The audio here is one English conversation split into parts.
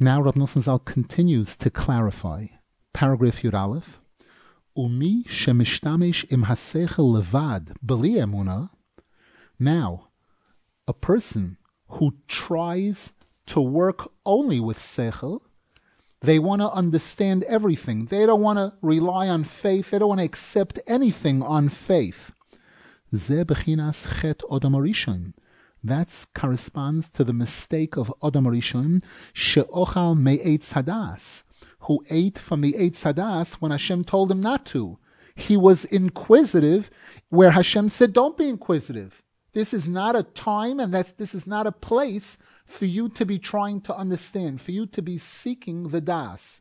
Now Rav Nosson Zal continues to clarify. Paragraph Yud Aleph. Umi shemishtamish im hasechel levad b'li emuna. Now, a person who tries to work only with sechel, they want to understand everything. They don't want to rely on faith. They don't want to accept anything on faith. Ze bechinas chet Adam Harishon. That corresponds to the mistake of Adam Harishon, she'ochal me'etz hadas, who ate from the Eitz Hadas when Hashem told him not to. He was inquisitive where Hashem said, don't be inquisitive. This is not a time and this is not a place for you to be trying to understand, for you to be seeking the das.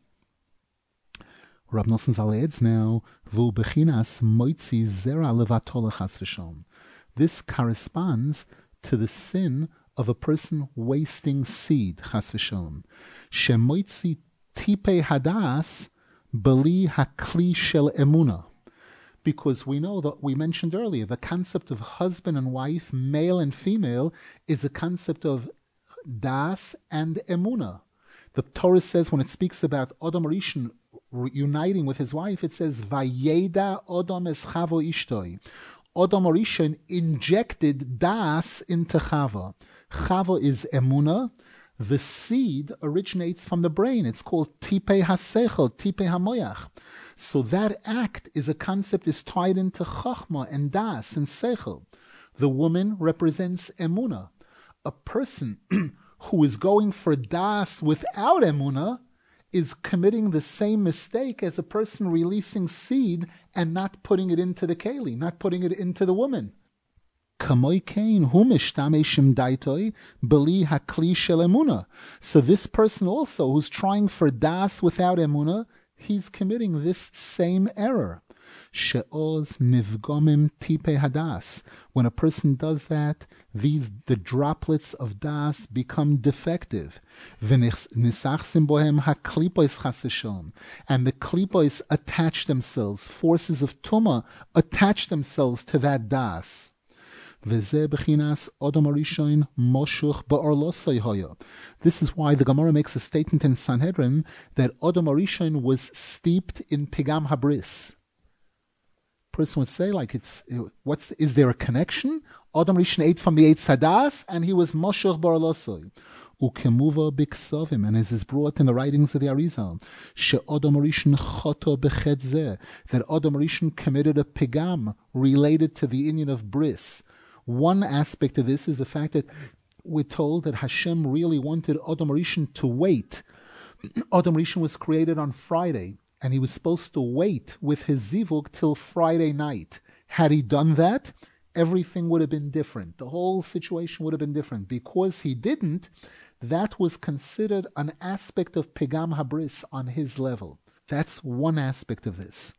Rav Nosson Zal adds now, Vu bechinas moitzi zera levatol chas v'shalom. This corresponds to the sin of a person wasting seed, chas v'shalom. Shemoitzi tipe hadas beli hakli shel emuna. Because we know that we mentioned earlier, the concept of husband and wife, male and female, is a concept of das and emuna. The Torah says when it speaks about Adam Harishon uniting with his wife, it says Vayeda Adam es Chavo ishtoi. Adam Harishon injected das into Chava. Chava is emuna. The seed originates from the brain. It's called tipei hasechel, tipei hamoyach. So that act is a concept is tied into chachma and das and sechel. The woman represents emuna. A person who is going for das without emuna is committing the same mistake as a person releasing seed and not putting it into the keli, not putting it into the woman. So this person also who's trying for das without emuna, he's committing this same error. When a person does that, the droplets of das become defective. And the klipos attach themselves, forces of tumah attach themselves to that das. This is why the Gemara makes a statement in Sanhedrin that Adam Harishon was steeped in pigam habris. Person would say, is there a connection? Adam Harishon ate from the Eitz Hadas and he was moshuch ba'orlosai. Ukemuva biksovim, and as is brought in the writings of the Arizal, she'Adam Harishon choto bechet zeh, that Adam Harishon committed a pigam related to the inyan of bris. One aspect of this is the fact that we're told that Hashem really wanted Adam Harishon to wait. Adam Harishon was created on Friday, and he was supposed to wait with his zivug till Friday night. Had he done that, everything would have been different. The whole situation would have been different. Because he didn't, that was considered an aspect of Pegam Habris on his level. That's one aspect of this.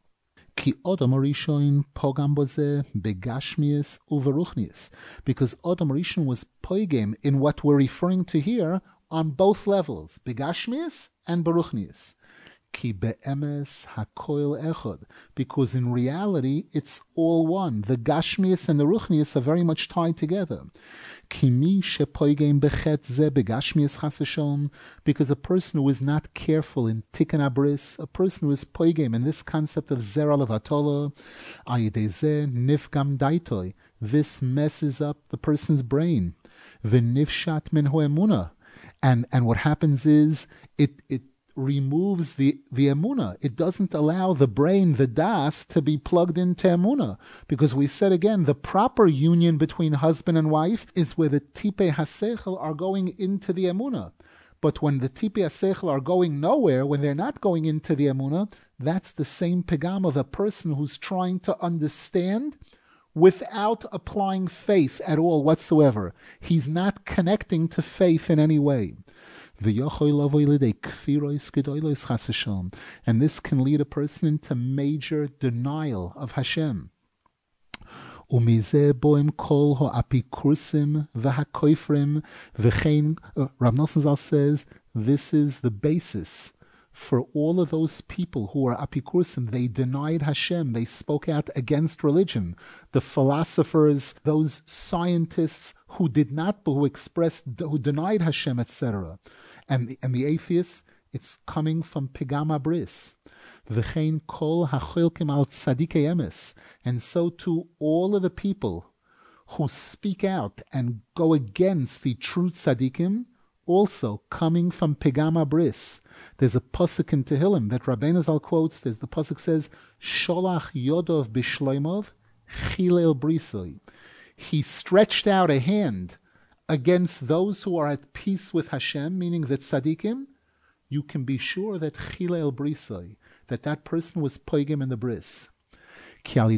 Ki Adam Harishon pogam boze begashmius uveruchnius, because Adam Harishon was poigem in what we're referring to here on both levels, begashmius and beruchnius. Ki be'emes hakoil echad, because in reality it's all one. The gashmius and the ruchnius are very much tied together. Ki mi shepoigem bechet ze begashmius chas v'shalom, because a person who is not careful in tikkun abris, a person who is poigem in this concept of zera levatola, ayidei ze nifgam daitoi, this messes up the person's brain. V'nifshat min ho'emuna, and what happens is it removes the emuna. It doesn't allow the brain, the das, to be plugged into emuna. Because we said again, the proper union between husband and wife is where the tipe hasechel are going into the emuna. But when the tipe hasechel are going nowhere, when they're not going into the emuna, that's the same pegam of a person who's trying to understand without applying faith at all whatsoever. He's not connecting to faith in any way. And this can lead a person into major denial of Hashem. Rav Nosson Zal says this is the basis for all of those people who are apikursim. They denied Hashem. They spoke out against religion. The philosophers, those scientists who denied Hashem, etc. And the atheists, it's coming from Pegam Bris. V'chein kol hacholkim al tzadikei emes, and so too all of the people who speak out and go against the true tzaddikim, also coming from Pegam Bris. There's a pasuk in Tehillim that Rabbeinu Zal quotes. The pasuk says, "Sholach Yodov b'shloimov chilel brisoi." He stretched out a hand against those who are at peace with Hashem, meaning the tzaddikim. You can be sure that chilel brisoi, that person was poigim in the bris. Because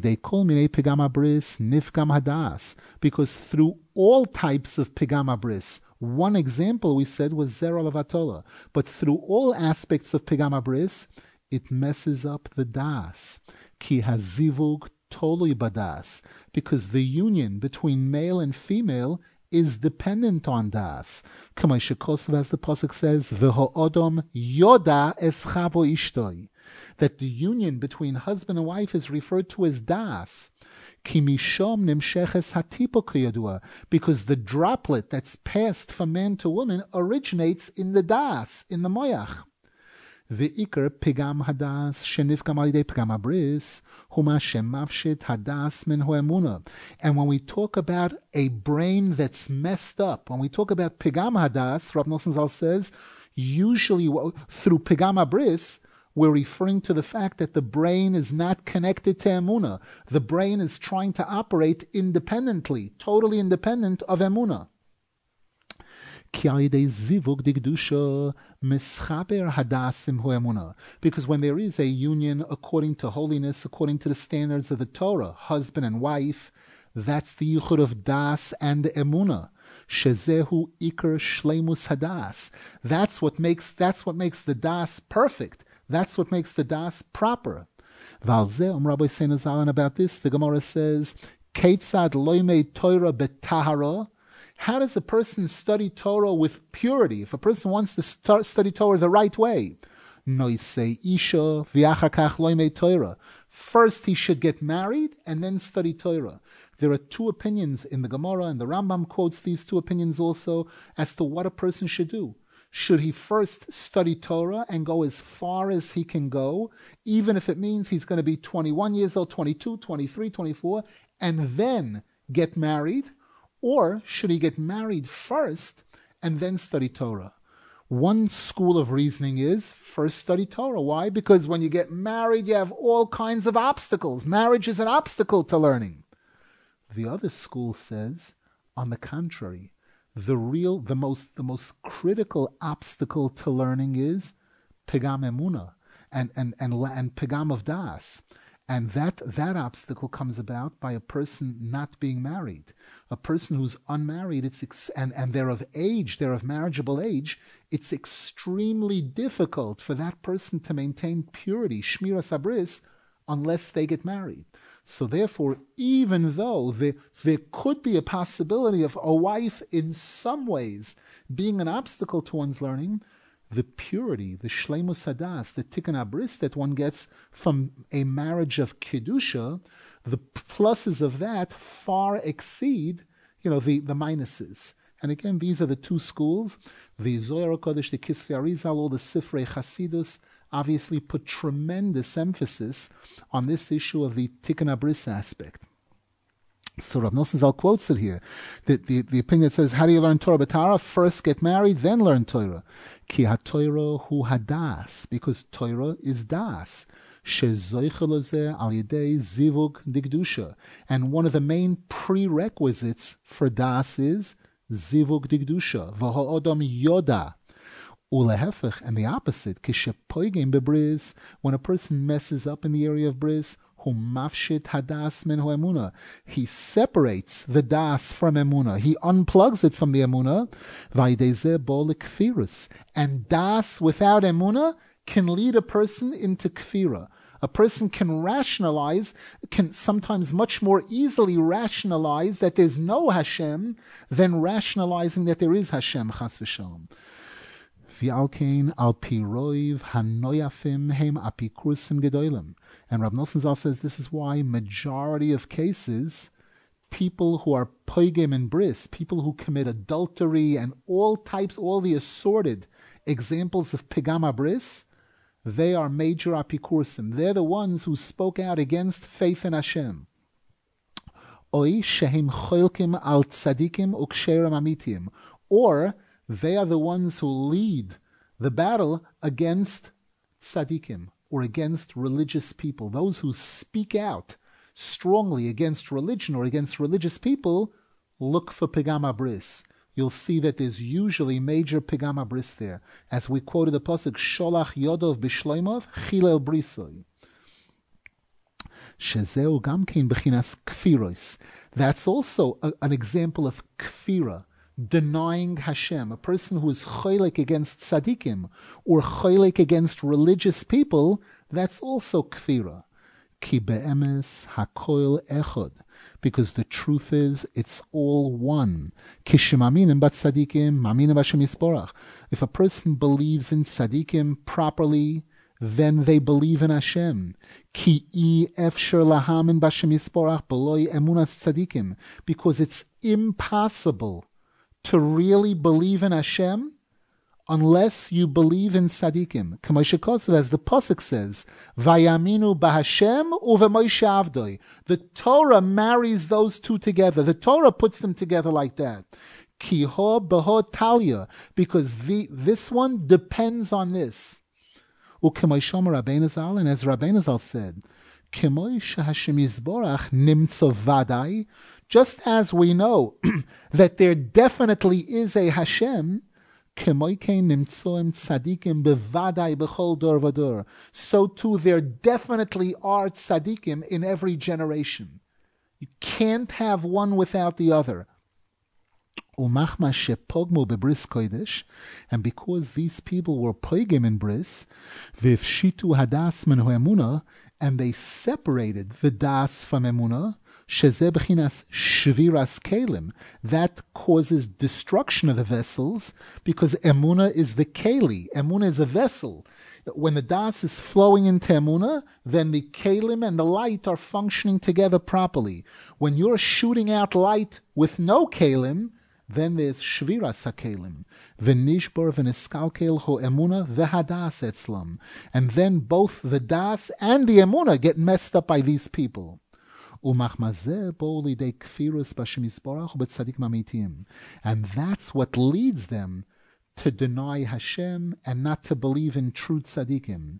through all types of pegam bris, one example we said was zera levatola, but through all aspects of pegam bris, it messes up the das. Ki hazivug tolui badas, because the union between male and female is dependent on das. K'may as the pasuk says, "V'ho odom yoda eschavo ishtoi," that the union between husband and wife is referred to as das. Kimishom nimsheches hatipo kiyadua, because the droplet that's passed from man to woman originates in the das, in the moyach. Ve'ikar pigam hadas shenifkam al yidei pigam abris huma shemavshit hadas min hoemuna. And when we talk about a brain that's messed up, when we talk about pigam hadas, Rav Nosson Zal says, usually through pigam abris, we're referring to the fact that the brain is not connected to Emunah. The brain is trying to operate independently, totally independent of Emunah. Because when there is a union according to holiness, according to the standards of the Torah, husband and wife, that's the yichud of das and Emunah. Shezehu ikar shleimus hadas. That's what makes the das perfect. That's what makes the das proper. Rabbi Seinazal, about this, the Gemara says, Keitzad loimei Torah betahara. How does a person study Torah with purity? If a person wants to study Torah the right way, noisei isha v'achar kach loimei Torah. First he should get married and then study Torah. There are two opinions in the Gemara, and the Rambam quotes these two opinions also as to what a person should do. Should he first study Torah and go as far as he can go, even if it means he's going to be 21 years old, 22, 23, 24, and then get married? Or should he get married first and then study Torah? One school of reasoning is first study Torah. Why? Because when you get married, you have all kinds of obstacles. Marriage is an obstacle to learning. The other school says, on the contrary, the most critical obstacle to learning is pegam emunah and pegam of das, and that obstacle comes about by a person not being married. A person who's unmarried, and they're of age, they're of marriageable age. It's extremely difficult for that person to maintain purity, shmiras habris, unless they get married. So therefore, even though there could be a possibility of a wife in some ways being an obstacle to one's learning, the purity, the shleimus hadas, the tikkun abris that one gets from a marriage of kedusha, the pluses of that far exceed, the minuses. And again, these are the two schools. The Zohar HaKadosh, the Kisvei Arizal, all the Sifrei Chasidus, obviously put tremendous emphasis on this issue of the tikkun abris aspect. So Rav Nosson Zal quotes it here. The opinion that says, how do you learn Torah b'tara? First get married, then learn Torah. Ki ha-Torah hu hadas, because Torah is das. Shezoicha lozeh al yedei zivug digdusha. And one of the main prerequisites for das is zivug digdusha. V'ho odom yoda. Ulehefech, and the opposite, kishepoigim bebris, when a person messes up in the area of bris, humafshit hadas min hoemuna, he separates the das from emuna, he unplugs it from the emuna, vaydeze bo lekfirus, and das without emuna can lead a person into kfira. A person can sometimes much more easily rationalize that there's no Hashem than rationalizing that there is Hashem, chas v'shalom. And Rav Nosson Zal says this is why majority of cases people who are poigim and bris, people who commit adultery and all the assorted examples of pigam bris, they are major apikursim. They're the ones who spoke out against faith in Hashem. Oy shehim choilkim al tzadikim uksherim amitim. Or they are the ones who lead the battle against tzadikim, or against religious people. Those who speak out strongly against religion or against religious people, look for pigam bris. You'll see that there's usually major pigam bris there. As we quoted the pasuk, Sholach Yodov Bishloimov Chilel Brisoi. Shezeu Gamkein Bechinas Kfiros. That's also an example of kfira, denying Hashem. A person who is choylek against tzadikim or choylek against religious people, that's also kfira. Ki be'emes hakoil echod. Because the truth is, it's all one. Kishimaminim bat tzadikim, maminim Hashem yisborach. If a person believes in tzadikim properly, then they believe in Hashem. Ki efsher lahamin b'Hashem yisborach b'loi emunas tzadikim. Because it's impossible to really believe in Hashem unless you believe in tzaddikim. As the pasuk says, Vayaminu b'Hashem uveMoshe avdoi. The Torah marries those two together. The Torah puts them together like that. Kiho beho talia, because this one depends on this. Uk'moishomer Rabbeinu Zal, and as Rabbeinu Zal said, K'moish Hashem yisborach nimtzo vadai. Just as we know that there definitely is a Hashem, so too there definitely are tzadikim in every generation. You can't have one without the other. And because these people were poigim in bris, and they separated the das from emunah, that causes destruction of the vessels, because emuna is the keli. Emuna is a vessel. When the das is flowing into emuna, then the kelim and the light are functioning together properly. When you're shooting out light with no kelim, then there's shviras hakelim. V'nishbor v'niskalkel ho emuna v'hadas etzlam. And then both the das and the emuna get messed up by these people. And that's what leads them to deny Hashem and not to believe in true tzaddikim.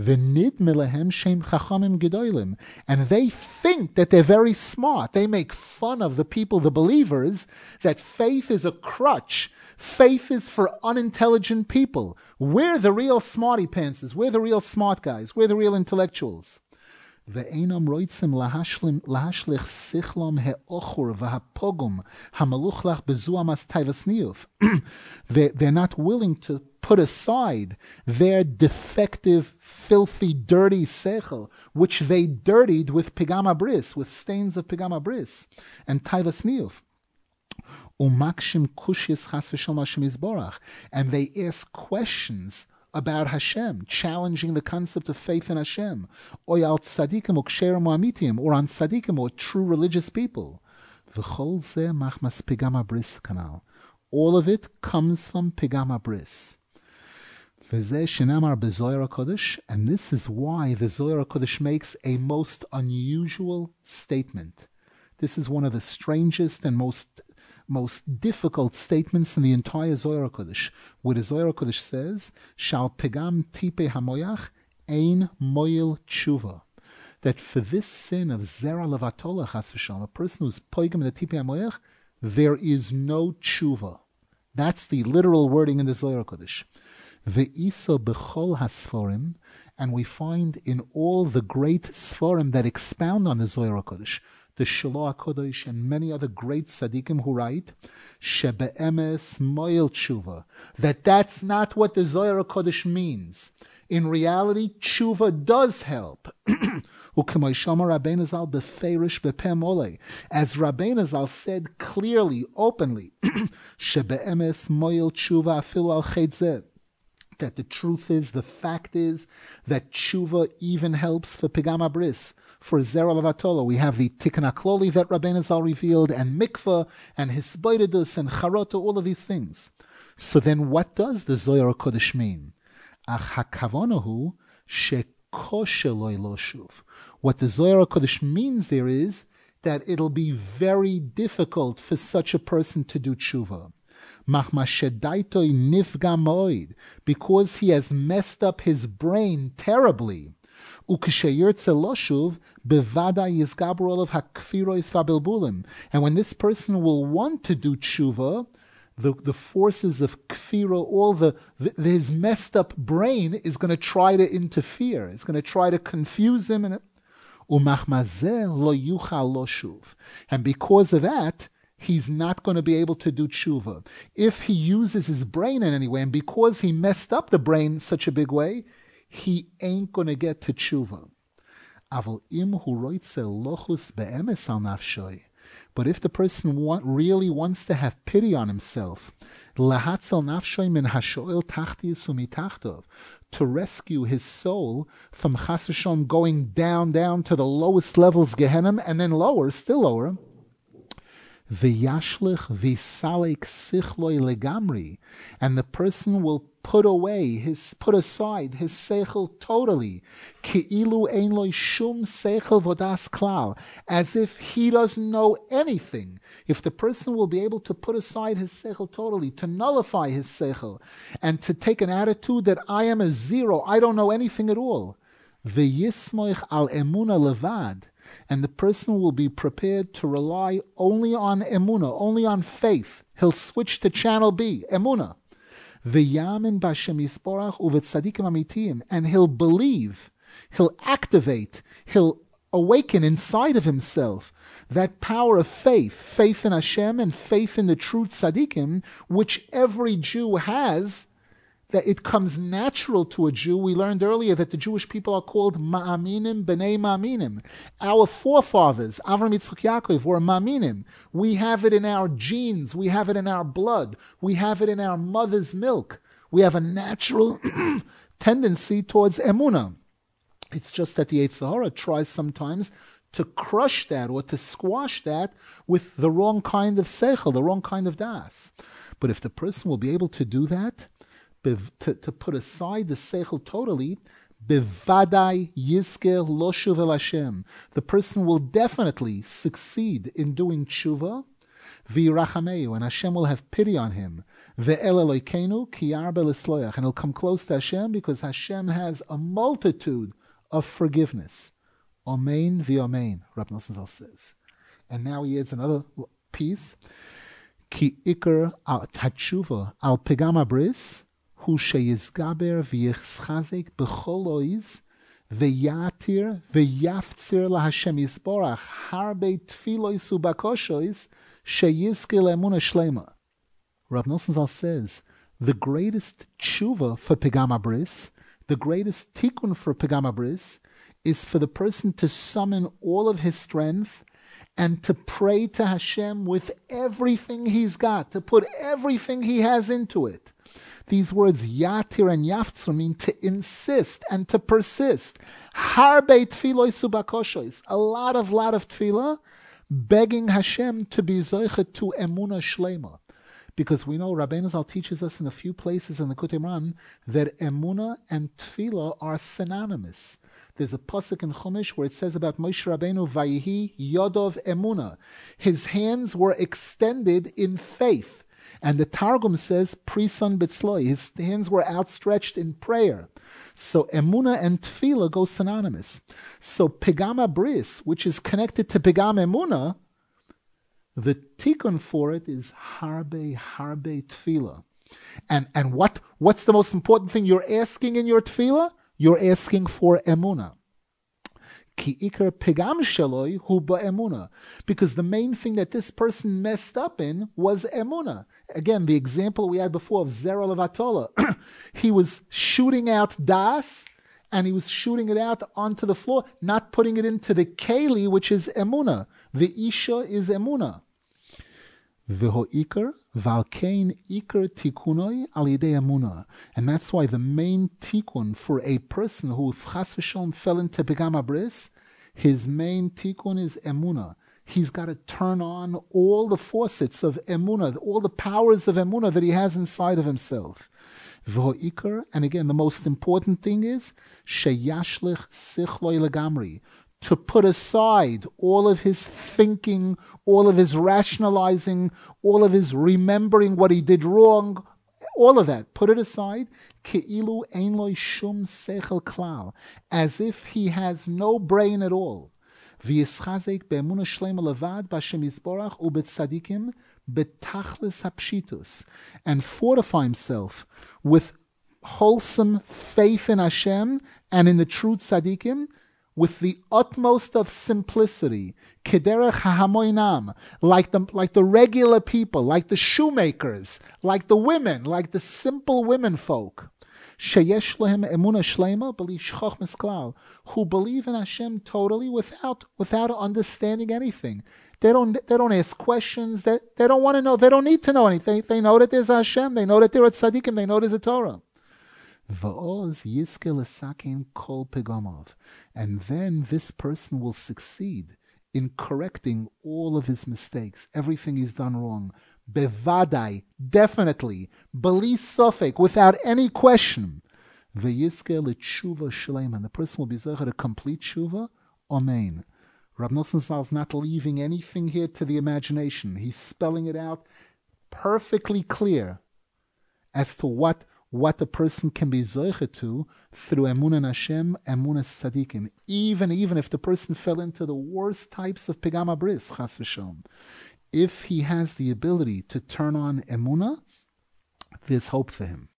And they think that they're very smart. They make fun of the people, the believers, that faith is a crutch. Faith is for unintelligent people. We're the real smarty pantses. We're the real smart guys. We're the real intellectuals. ואינם רוצים להשליך שכלם האוכר והפוגם המלוכלך בזוהמס טייבס ניוף. They're not willing to put aside their defective, filthy, dirty sechel, which they dirtied with pigam bris, with stains of pigam bris and taivas niuf. Umakshim kushis chas v'shalom Hashem yisborach, and they ask questions about Hashem, challenging the concept of faith in Hashem, or al tzadikim uksherim amitim, or on tzadikim or true religious people. V'chol zeh machmas pigam bris kanal. All of it comes from pigam bris. V'zeh shenamar b'Zohar HaKodesh, and this is why the Zohar HaKodesh makes a most unusual statement. This is one of the strangest and most difficult statements in the entire Zohar HaKodesh, where the Zohar HaKodesh says, Shal pegam tipe hamoyach ein moil tshuva. That for this sin of zera levatola chas v'shalom, a person who's poigam in the tipe hamoyach, there is no tshuva. That's the literal wording in the Zohar HaKodesh. Ve'iso b'chol hasforim, and we find in all the great sforim that expound on the Zohar HaKodesh, the Shiloh HaKodesh and many other great tzaddikim who write, Shebe'emes moil tshuva, that's not what the Zohar HaKodesh means. In reality, tshuva does help. As Rabbeinu Zal said clearly, openly, Shebe'emes moil tshuva afilu al chaytzeh, that the truth is, the fact is, that tshuva even helps for pigam bris, for Zera Levatola. We have the Tikkun HaKloli that Rabbeinu Zal revealed, and Mikvah, and Hisboidedus, and Charota, all of these things. So then what does the Zohar HaKodesh mean? Ach hakavonahu shekosheloi loshuv. What the Zohar HaKodesh means there is that it'll be very difficult for such a person to do tshuva. Because he has messed up his brain terribly. And when this person will want to do tshuva, the forces of kfira, all his messed up brain is going to try to interfere. It's going to try to confuse him. And because of that, he's not going to be able to do tshuva. If he uses his brain in any way, and because he messed up the brain in such a big way, he ain't going to get to tshuva. But if the person really wants to have pity on himself, to rescue his soul from chas v'shalom going down to the lowest levels, Gehenna, and then lower, still lower, v'yashlich v'salek sichloi legamri, and the person will put aside his seichel totally, ki'ilu ein lo shum seichel vodas klal, as if he doesn't know anything. If the person will be able to put aside his seichel totally, to nullify his seichel, and to take an attitude that I am a zero, I don't know anything at all, v'yismoich al emuna levad, and the person will be prepared to rely only on emuna, only on faith. He'll switch to channel B, emuna. V'yamin b'Hashem Yisborach u'v'tzadikim amitim, and he'll believe, he'll activate, he'll awaken inside of himself that power of faith in Hashem and faith in the true tzadikim, which every Jew has, that it comes natural to a Jew. We learned earlier that the Jewish people are called Ma'aminim B'nei Ma'aminim. Our forefathers, Avram, Yitzchak, Yaakov, were Ma'aminim. We have it in our genes. We have it in our blood. We have it in our mother's milk. We have a natural tendency towards Emunah. It's just that the Yetzer Hara tries sometimes to crush that or to squash that with the wrong kind of seichel, the wrong kind of das. But if the person will be able to do that, to put aside the seichel totally, bevadai yizke lo shuv el Hashem, the person will definitely succeed in doing tshuva, v'yirachameu, and Hashem will have pity on him, ve'el Elokeinu ki yarbe l'sloach, and he'll come close to Hashem because Hashem has a multitude of forgiveness. Amen v'amen, Rab Nosson Zal says. And now he adds another piece, ki ikar al tatshuva al pegam abris, hu sheyizgaber v'yichzchazek b'chol oiz v'yatir v'yaftzir laHashem Yisborach harbe tfilois ubakoshois sheyizke le'emunah shlema. Rav Nosson Zal says, the greatest tshuva for pegam abris, the greatest tikkun for pegam abris, is for the person to summon all of his strength and to pray to Hashem with everything he's got, to put everything he has into it. These words yatir and yaftzur mean to insist and to persist. Harbe tfilois ubakoshois, a lot of tefillah, begging Hashem to be zoichet to emunah shlema. Because we know Rabbeinu Zal teaches us in a few places in the Likutei Moharan that emunah and tefillah are synonymous. There's a pasuk in Chumash where it says about Moshe Rabbeinu, Vayihi Yodov Emunah. His hands were extended in faith. And the Targum says, Prisan Bitzloi. His hands were outstretched in prayer. So Emunah and Tefillah go synonymous. So Pegam Abris, which is connected to Pegam Emunah, the tikkun for it is Harbe Tefillah. And what's the most important thing you're asking in your Tefillah? You're asking for emunah. Ki ikar pegam sheloi hu ba'emunah. Because the main thing that this person messed up in was emunah. Again, the example we had before of Zera Levatola. He was shooting out das, and he was shooting it out onto the floor, not putting it into the keli, which is emunah. The isha is emunah. V'ho ikar valkein ikar tikunoi al yidei emunah, and that's why the main tikkun for a person who chas v'shalom fell into pegam abris His main tikkun is emunah. He's got to turn on all the faucets of emunah, all the powers of emunah that he has inside of himself. V'ho'ikar, and again, the most important thing is sheyashlich sichloi legamri, to put aside all of his thinking, all of his rationalizing, all of his remembering what he did wrong, all of that. Put it aside. Ke'ilu ein lo shum sechel klal, as if he has no brain at all. V'yischazek be'emunah shlema levad b'Hashem Yisborach u'betzadikim betachlis hapshitus, and fortify himself with wholesome faith in Hashem and in the true tzadikim, with the utmost of simplicity, kederech hahamoinam, like the regular people, like the shoemakers, like the women, like the simple women folk. Sheyesh lehem emunah shlema b'li chochmas klal, who believe in Hashem totally without understanding anything. They don't ask questions. They don't want to know. They don't need to know anything. They know that there's a Hashem. They know that there are tzaddikim. They know there's a Torah. Va'oz yizke l'sakein kol pegamav, and then this person will succeed in correcting all of his mistakes, everything he's done wrong. Bevadai, definitely, beli sofek, without any question. Ve'yizke l'tshuva shleim, and the person will be zecher a complete tshuva. Amen. Rav Nosson Zal is not leaving anything here to the imagination. He's spelling it out perfectly clear as to what a person can be zoiche to through emunah in Hashem, emunah tzadikim. Even if the person fell into the worst types of pegam habris, chas v'shalom, if he has the ability to turn on emunah, there's hope for him.